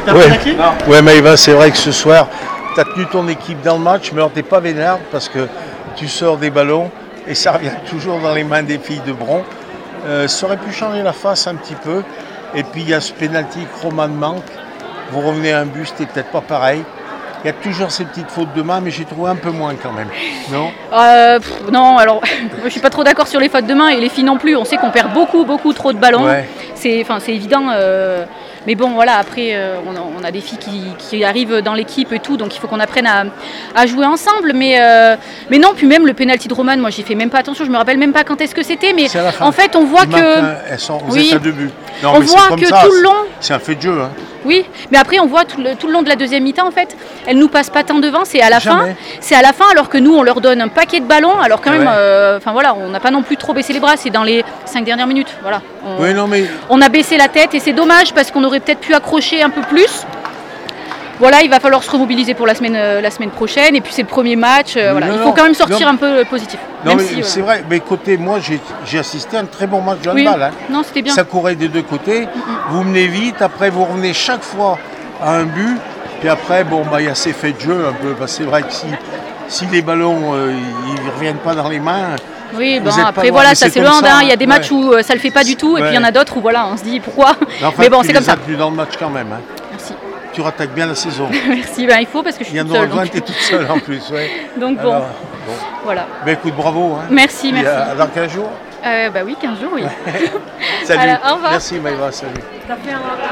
Ouais, Maïva, c'est vrai que ce soir, tu as tenu ton équipe dans le match, mais alors t'es pas vénère parce que tu sors des ballons et ça revient toujours dans les mains des filles de Bron. Ça aurait pu changer la face un petit peu. Et puis il y a ce pénalty que Roman manque. Vous revenez à un but, c'était peut-être pas pareil. Il y a toujours ces petites fautes de main, mais j'ai trouvé un peu moins quand même. Non Non, alors je suis pas trop d'accord sur les fautes de main et les filles non plus. On sait qu'on perd beaucoup trop de ballons. Ouais. C'est évident. Mais bon, voilà, après, on a des filles qui arrivent dans l'équipe et tout, donc il faut qu'on apprenne à jouer ensemble. Mais non, puis même le pénalty de Roman, moi, j'y fais même pas attention, je me rappelle même pas quand est-ce que c'était. Mais en fait, on voit que. Vous êtes à 2 buts. Non, on voit que ça, tout le long. C'est un fait de jeu. Hein. Oui, mais après, on voit tout le long de la deuxième mi-temps, en fait, elles nous passent pas tant devant, c'est à la fin. C'est à la fin, alors que nous, on leur donne un paquet de ballons, alors quand même, voilà, on n'a pas non plus trop baissé les bras, c'est dans les 5 dernières minutes. Voilà. On a baissé la tête et c'est dommage parce qu'on aurait peut-être pu accrocher un peu plus. Voilà, il va falloir se remobiliser pour la semaine prochaine et puis c'est le premier match. Il faut quand même sortir un peu positif. Non, mais c'est vrai, mais côté moi, j'ai assisté à un très bon match de handball. Hein. Non, c'était bien. Ça courait des deux côtés. Vous menez vite, après vous revenez chaque fois à un but. Puis après, il y a ces faits de jeu un peu. Parce que c'est vrai que si les ballons ils ne reviennent pas dans les mains. Oui, après voilà, ça c'est le hand. Il y a des matchs où ça le fait pas du tout, et puis il y en a d'autres où voilà, on se dit pourquoi. Mais bon, c'est comme ça. Tu es dans le match quand même. Hein. Merci. Tu rattaques bien la saison. Merci, il faut parce que je suis toute seule. Tu es toute seule en plus. Ouais. Donc bon, voilà. Écoute, bravo. Hein. Merci. Dans 15 jours 15 jours, oui. Salut. Alors, au revoir. Merci Maïva, salut.